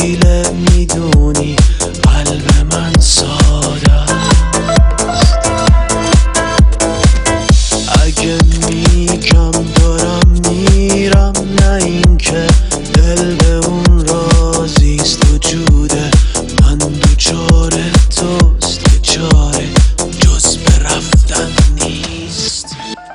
حیله میدونی قلب من ساده است. اگه میگم دارم میرم، نه این که دل به اون رازیست. وجوده من دوچار توست که چاره جز به رفتن نیست.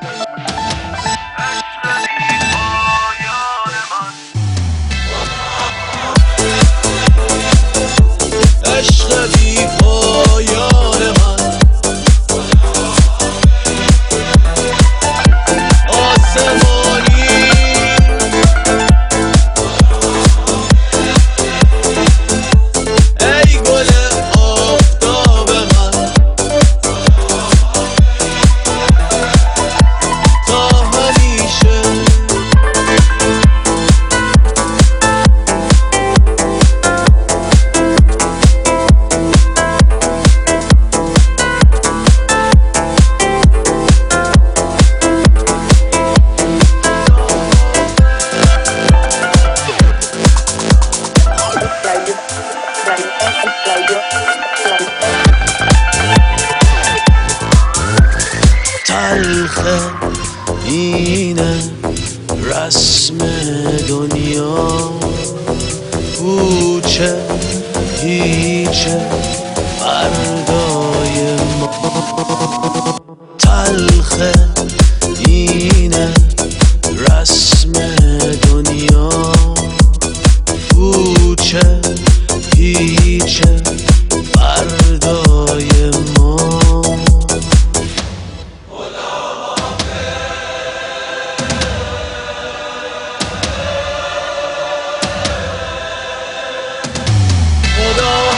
عشق بی پایان من، آسمانی ای گل آفتاب من، تا همیشه تلخه اینه رسم دنیا، کوچه هیچه فردای ما. تلخه اینه رسم دنیا، کوچه هیچه فردای ما. خدا